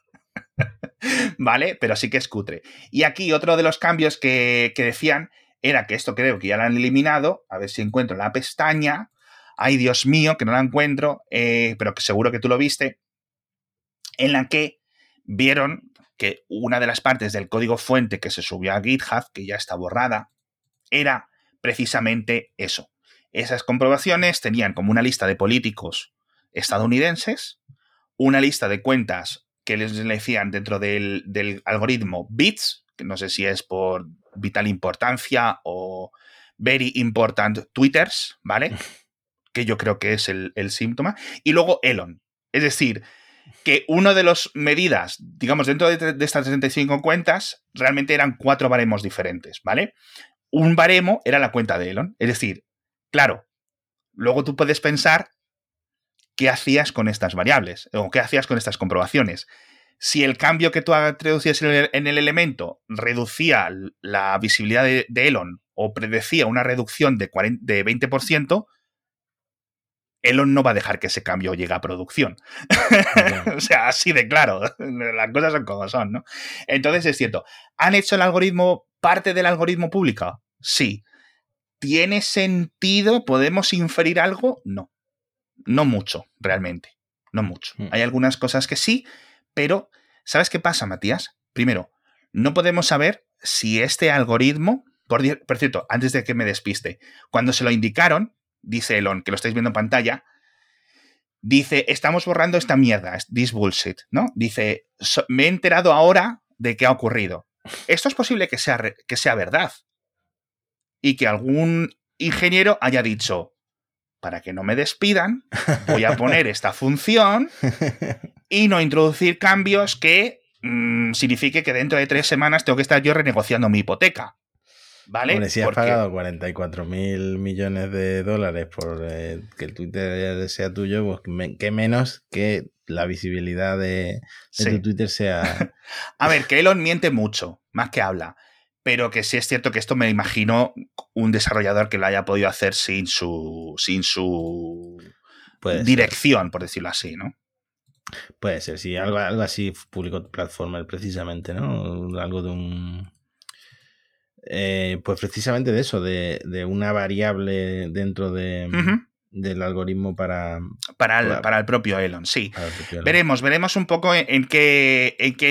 S3: ¿Vale? Pero sí que es cutre. Y aquí otro de los cambios que decían era que esto creo que ya lo han eliminado. A ver si encuentro la pestaña. Ay, Dios mío, que no la encuentro, pero que seguro que tú lo viste. En la que vieron que una de las partes del código fuente que se subió a GitHub, que ya está borrada, era precisamente eso. Esas comprobaciones tenían como una lista de políticos estadounidenses, una lista de cuentas que les decían dentro del algoritmo bits, que no sé si es por vital importancia o very important twitters, ¿vale? Que yo creo que es el síntoma. Y luego Elon. Es decir, que una de las medidas, digamos, dentro de estas 35 cuentas, realmente eran 4 baremos diferentes, ¿vale? Un baremo era la cuenta de Elon. Es decir, claro, luego tú puedes pensar qué hacías con estas variables o qué hacías con estas comprobaciones. Si el cambio que tú introducías en el elemento reducía la visibilidad de Elon o predecía una reducción de 20%, Elon no va a dejar que ese cambio llegue a producción. Okay. O sea, así de claro. Las cosas son como son, ¿no? Entonces es cierto. ¿Han hecho el algoritmo parte del algoritmo público? Sí. ¿Tiene sentido? ¿Podemos inferir algo? No. No mucho, realmente. No mucho. Hay algunas cosas que sí, pero ¿sabes qué pasa, Matías? Primero, no podemos saber si este algoritmo, por cierto, antes de que me despiste, cuando se lo indicaron, dice Elon, que lo estáis viendo en pantalla, Dice, estamos borrando esta mierda, this bullshit, ¿no? Dice, me he enterado ahora de qué ha ocurrido. Esto es posible que sea verdad. Y que algún ingeniero haya dicho, para que no me despidan, voy a poner esta función y no introducir cambios que signifique que dentro de 3 semanas tengo que estar yo renegociando mi hipoteca. ¿Vale?
S2: Hombre, si has pagado 44.000 millones de dólares por que el Twitter sea tuyo, pues qué menos que la visibilidad de tu Twitter sea...
S3: A ver, que Elon miente mucho, más que habla. Pero que sí es cierto que esto me imagino un desarrollador que lo haya podido hacer sin su dirección, por decirlo así, ¿no?
S2: Puede ser, sí. Algo así publicó Platformer precisamente, ¿no? Algo de un... pues precisamente de eso, de una variable dentro de, del algoritmo para
S3: el propio Elon, sí. Veremos un poco en qué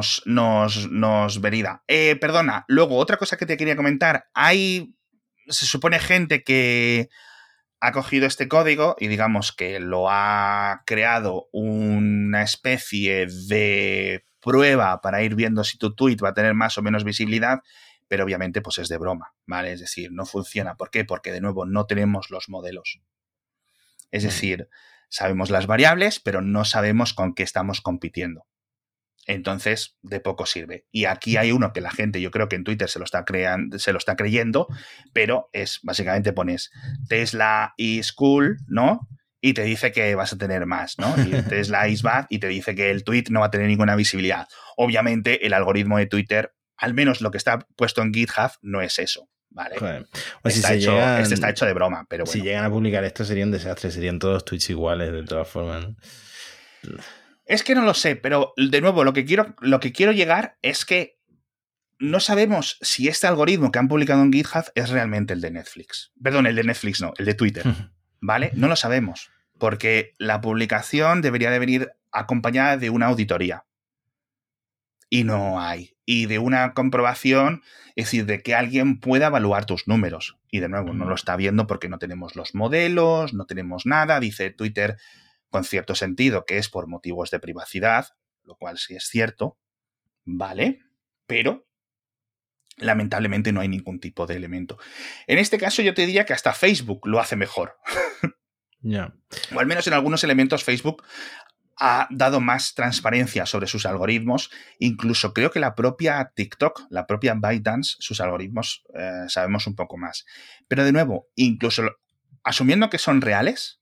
S3: nos verida. Perdona, luego otra cosa que te quería comentar, se supone gente que ha cogido este código y digamos que lo ha creado una especie de prueba para ir viendo si tu tweet va a tener más o menos visibilidad, pero obviamente pues es de broma, ¿vale? Es decir, no funciona. ¿Por qué? Porque de nuevo no tenemos los modelos. Es decir, sabemos las variables, pero no sabemos con qué estamos compitiendo. Entonces, de poco sirve. Y aquí hay uno que la gente, yo creo que en Twitter se lo está creyendo, pero es, básicamente pones Tesla is cool, ¿no? Y te dice que vas a tener más, ¿no? Y Tesla is bad y te dice que el tweet no va a tener ninguna visibilidad. Obviamente, el algoritmo de Twitter, al menos lo que está puesto en GitHub, no es eso, ¿vale? Este está hecho de broma, pero bueno.
S2: Si llegan a publicar esto sería un desastre, serían todos tweets iguales de todas formas, ¿no?
S3: Es que no lo sé, pero de nuevo, lo que quiero llegar es que no sabemos si este algoritmo que han publicado en GitHub es realmente el de Netflix. Perdón, el de Netflix no, el de Twitter, ¿vale? No lo sabemos, porque la publicación debería de venir acompañada de una auditoría. Y no hay. Y de una comprobación, es decir, de que alguien pueda evaluar tus números. Y de nuevo, no lo está viendo porque no tenemos los modelos, no tenemos nada. Dice Twitter, con cierto sentido, que es por motivos de privacidad, lo cual sí es cierto, ¿vale? Pero lamentablemente no hay ningún tipo de elemento. En este caso yo te diría que hasta Facebook lo hace mejor.
S2: Yeah.
S3: O al menos en algunos elementos Facebook ha dado más transparencia sobre sus algoritmos. Incluso creo que la propia TikTok, la propia ByteDance, sus algoritmos sabemos un poco más. Pero de nuevo, incluso asumiendo que son reales,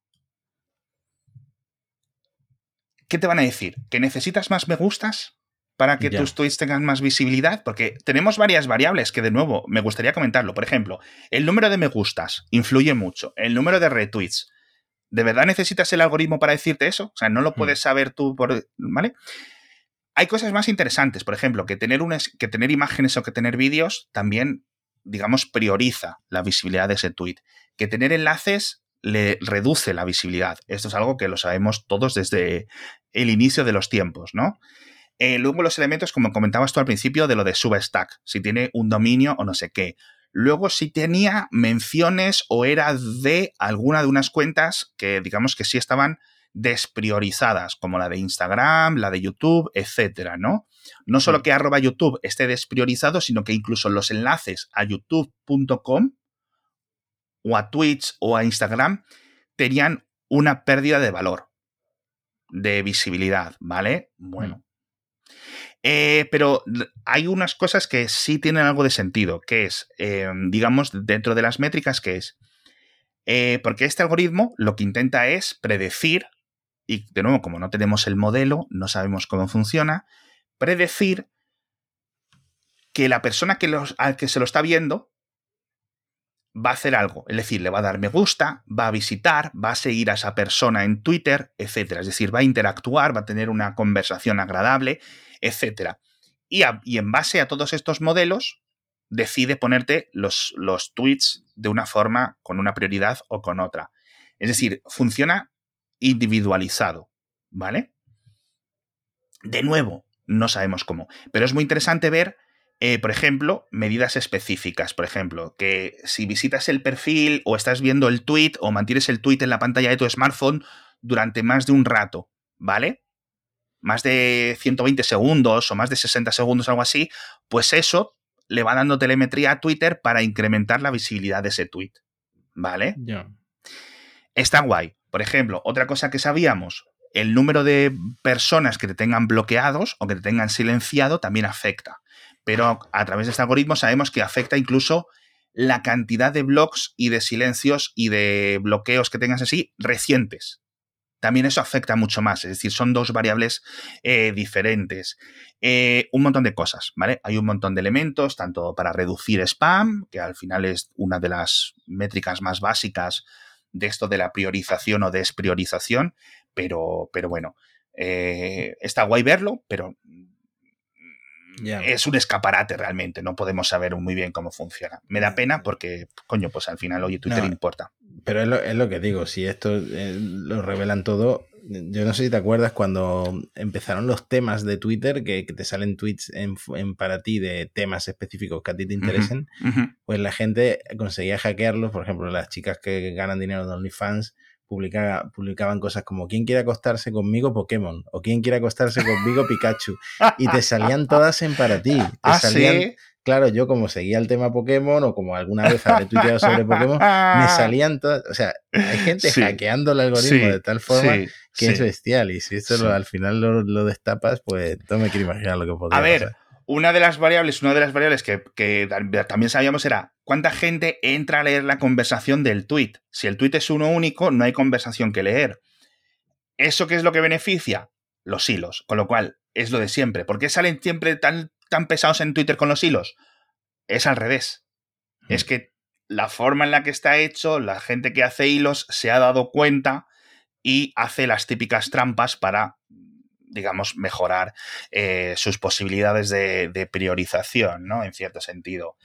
S3: ¿qué te van a decir? ¿Que necesitas más me gustas para que tus tweets tengan más visibilidad? Porque tenemos varias variables que, de nuevo, me gustaría comentarlo. Por ejemplo, el número de me gustas influye mucho. El número de retweets. ¿De verdad necesitas el algoritmo para decirte eso? O sea, no lo puedes saber tú, ¿vale? Hay cosas más interesantes. Por ejemplo, que tener imágenes o que tener vídeos también, digamos, prioriza la visibilidad de ese tweet. Que tener enlaces le reduce la visibilidad. Esto es algo que lo sabemos todos desde el inicio de los tiempos, ¿no? Luego los elementos, como comentabas tú al principio, de lo de Substack, si tiene un dominio o no sé qué. Luego si tenía menciones o era de alguna de unas cuentas que digamos que sí estaban despriorizadas, como la de Instagram, la de YouTube, etcétera, ¿no? No solo que @YouTube esté despriorizado, sino que incluso los enlaces a youtube.com o a Twitch o a Instagram tenían una pérdida de valor, de visibilidad, ¿vale? Bueno. Pero hay unas cosas que sí tienen algo de sentido, que es, digamos, dentro de las métricas, que es, porque este algoritmo lo que intenta es predecir, y de nuevo, como no tenemos el modelo, no sabemos cómo funciona, predecir que la persona al que se lo está viendo va a hacer algo, es decir, le va a dar me gusta, va a visitar, va a seguir a esa persona en Twitter, etcétera. Es decir, va a interactuar, va a tener una conversación agradable, etcétera. Y en base a todos estos modelos, decide ponerte los tweets de una forma, con una prioridad o con otra. Es decir, funciona individualizado, ¿vale? De nuevo, no sabemos cómo. Pero es muy interesante ver, por ejemplo, medidas específicas. Por ejemplo, que si visitas el perfil o estás viendo el tweet o mantienes el tweet en la pantalla de tu smartphone durante más de un rato, ¿vale? Más de 120 segundos o más de 60 segundos, algo así, pues eso le va dando telemetría a Twitter para incrementar la visibilidad de ese tweet, ¿vale?
S2: Yeah.
S3: Está guay. Por ejemplo, otra cosa que sabíamos, el número de personas que te tengan bloqueados o que te tengan silenciado también afecta. Pero a través de este algoritmo sabemos que afecta incluso la cantidad de blogs y de silencios y de bloqueos que tengas así recientes. También eso afecta mucho más, es decir, son dos variables diferentes. Un montón de cosas, ¿vale? Hay un montón de elementos, tanto para reducir spam, que al final es una de las métricas más básicas de esto de la priorización o despriorización, pero bueno, está guay verlo, pero es un escaparate realmente, no podemos saber muy bien cómo funciona. Me da pena porque, coño, pues al final, oye, Twitter importa.
S2: Pero es lo que digo, si esto lo revelan todo, yo no sé si te acuerdas cuando empezaron los temas de Twitter, que te salen tweets para ti de temas específicos que a ti te interesen, pues la gente conseguía hackearlos, por ejemplo, las chicas que ganan dinero de OnlyFans publicaban cosas como ¿quién quiere acostarse conmigo Pokémon? O ¿quién quiere acostarse conmigo Pikachu? Y te salían todas en para ti.
S3: ¿Sí?
S2: Claro, yo como seguía el tema Pokémon o como alguna vez habré tuiteado sobre Pokémon, me salían todas... O sea, hay gente hackeando el algoritmo de tal forma que es bestial. Y si esto al final lo destapas, pues no me quiero imaginar lo que podría pasar.
S3: Una de las variables que también sabíamos era cuánta gente entra a leer la conversación del tweet. Si el tweet es uno único, no hay conversación que leer. ¿Eso qué es lo que beneficia? Los hilos. Con lo cual, es lo de siempre. ¿Por qué salen siempre tan pesados en Twitter con los hilos? Es al revés. Es que la forma en la que está hecho, la gente que hace hilos se ha dado cuenta y hace las típicas trampas para, digamos, mejorar sus posibilidades de priorización, ¿no? En cierto sentido.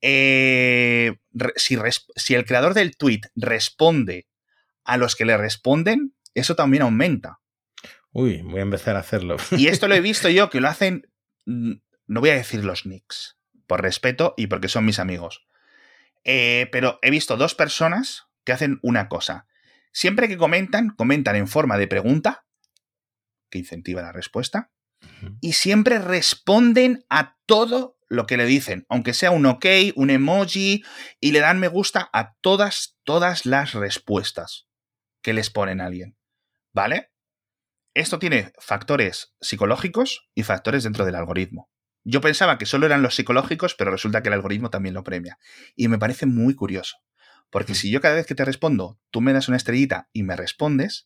S3: Si el creador del tweet responde a los que le responden, eso también aumenta.
S2: Uy, voy a empezar a hacerlo.
S3: Y esto lo he visto yo, que lo hacen, no voy a decir los nicks, por respeto y porque son mis amigos. Pero he visto dos personas que hacen una cosa. Siempre que comentan en forma de pregunta, que incentiva la respuesta, y siempre responden a todo lo que le dicen, aunque sea un ok, un emoji, y le dan me gusta a todas las respuestas que les ponen a alguien, ¿vale? Esto tiene factores psicológicos y factores dentro del algoritmo. Yo pensaba que solo eran los psicológicos, pero resulta que el algoritmo también lo premia. Y me parece muy curioso, porque si yo cada vez que te respondo, tú me das una estrellita y me respondes,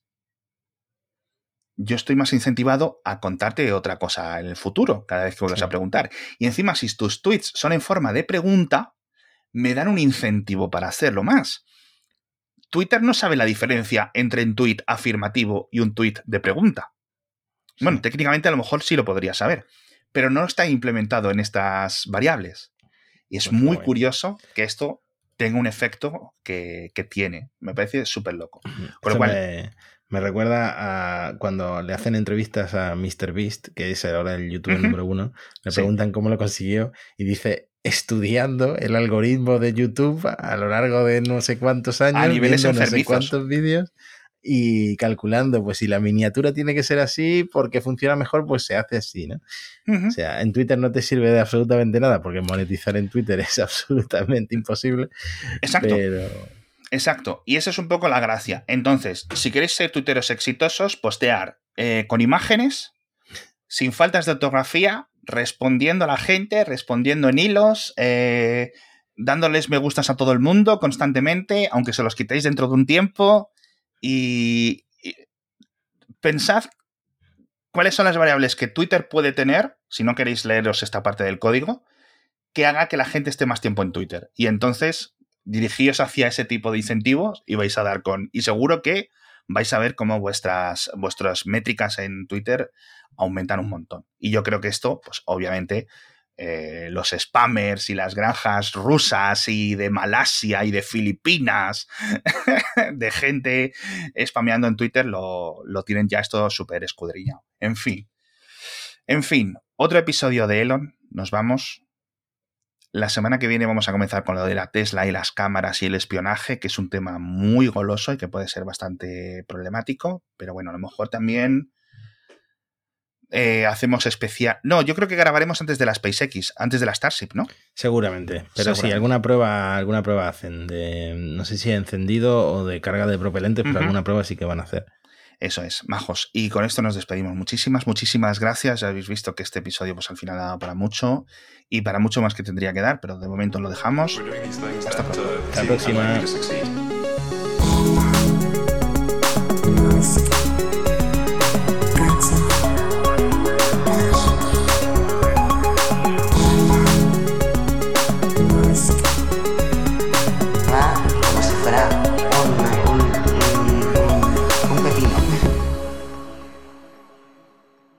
S3: yo estoy más incentivado a contarte otra cosa en el futuro, cada vez que vuelvas a preguntar. Y encima, si tus tweets son en forma de pregunta, me dan un incentivo para hacerlo más. Twitter no sabe la diferencia entre un tweet afirmativo y un tweet de pregunta. Bueno, técnicamente a lo mejor sí lo podría saber, pero no está implementado en estas variables. Y es muy curioso que esto tenga un efecto que tiene. Me parece súper loco. Con lo cual,
S2: me recuerda a cuando le hacen entrevistas a MrBeast, que es ahora el youtuber número 1, le preguntan cómo lo consiguió y dice, estudiando el algoritmo de YouTube a lo largo de no sé cuántos años,
S3: a niveles
S2: viendo no sé
S3: enfermizos.
S2: cuántos vídeos y calculando, pues si la miniatura tiene que ser así porque funciona mejor, pues se hace así, ¿no? O sea, en Twitter no te sirve de absolutamente nada porque monetizar en Twitter es absolutamente imposible.
S3: Exacto. Exacto, y esa es un poco la gracia. Entonces, si queréis ser tuiteros exitosos, postear con imágenes, sin faltas de ortografía, respondiendo a la gente, respondiendo en hilos, dándoles me gustas a todo el mundo constantemente, aunque se los quitéis dentro de un tiempo, y pensad cuáles son las variables que Twitter puede tener, si no queréis leeros esta parte del código, que haga que la gente esté más tiempo en Twitter. Y entonces dirigíos hacia ese tipo de incentivos y vais a dar con... Y seguro que vais a ver cómo vuestras métricas en Twitter aumentan un montón. Y yo creo que esto, pues obviamente, los spammers y las granjas rusas y de Malasia y de Filipinas, de gente spameando en Twitter, lo tienen ya esto súper escudriñado. En fin, otro episodio de Elon. Nos vamos. La semana que viene vamos a comenzar con lo de la Tesla y las cámaras y el espionaje, que es un tema muy goloso y que puede ser bastante problemático, pero bueno, a lo mejor también hacemos especial... No, yo creo que grabaremos antes de la SpaceX, antes de la Starship, ¿no?
S2: Seguramente, pero sí, alguna prueba hacen de, no sé si de encendido o de carga de propelentes, pero alguna prueba sí que van a hacer.
S3: Eso es, majos. Y con esto nos despedimos. Muchísimas gracias. Ya habéis visto que este episodio pues al final ha dado para mucho y para mucho más que tendría que dar, pero de momento lo dejamos. Hasta pronto.
S2: Hasta la próxima.